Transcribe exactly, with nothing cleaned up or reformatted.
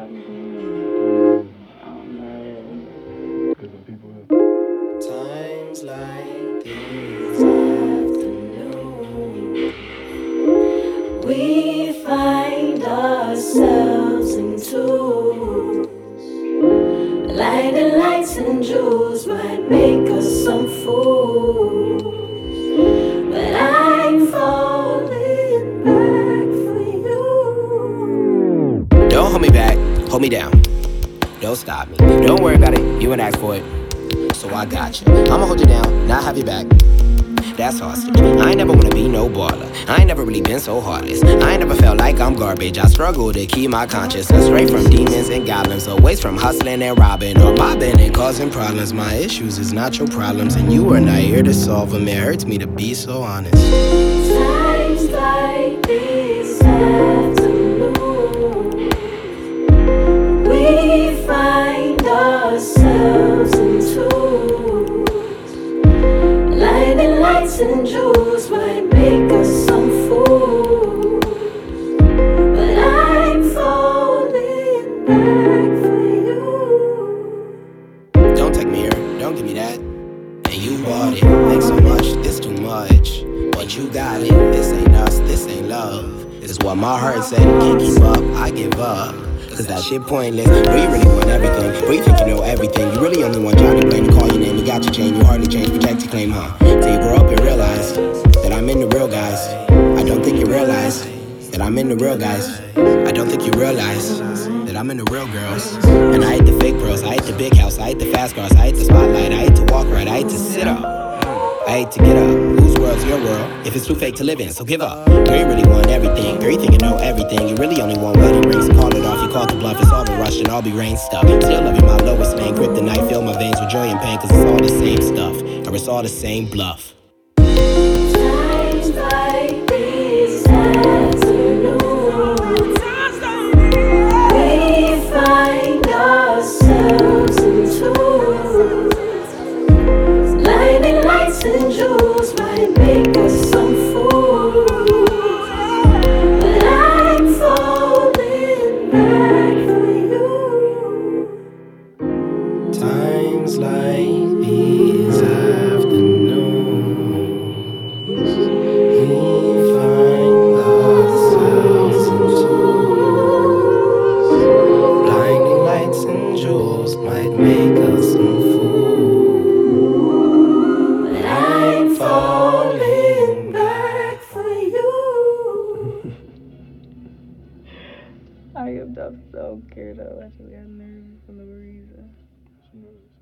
Times like these afternoons, we find ourselves in twos. Lighting lights and jewels might make us some fools, but I'm falling back for you. Don't hold me back, hold me down. Don't stop me. Don't worry about it, you ain't asked for it. So I got you. I'ma hold you down, not have you back. That's hostage. I ain't never wanna be no baller. I ain't never really been so heartless. I ain't never felt like I'm garbage. I struggle to keep my consciousness straight from demons and goblins. Away from hustling and robbing or mobbing and causing problems. My issues is not your problems, and you are not here to solve them. It hurts me to be so honest. Times like this afternoon, we find ourselves in twos. Lighting lights and jewels might make us some fools, but I'm falling back for you. Don't take me here, don't give me that. And you bought it, thanks so much, this too much. But you got it, this ain't us, this ain't love. This is what my heart said, can't keep up, I give up. Cause that shit pointless. Do you really want everything? Do you think you know everything? You really only want Johnny Blaine to call your name. You got your chain, you hardly change, protect your claim, huh? Till you grow up and realize that I'm in the real guys. I don't think you realize that I'm in the real guys. I don't think you realize that I'm in the real girls. And I hate the fake girls, I hate the big house, I hate the fast cars, I hate the spotlight, I hate to walk right, I hate to sit up. I hate to get up. Whose world's your world? If it's too fake to live in, so give up. Girl, you really want everything. Girl, you think you know everything. You really only want wedding rings. Call it off, you call the bluff. It's all the rush and all be rain stuff. Still loving my lowest lane. Grip the knife, fill my veins with joy and pain. Cause it's all the same stuff. Or it's all the same bluff. Times like this afternoon, we find ourselves in twos. Lighting lights and jewels might make us some fools, but I'm falling back for you. Times like these afternoons, we find ourselves in twos. Blinding lights and jewels might make us some fools. I'm falling back for you. I am not so scared though. Actually, I'm nervous for no reason.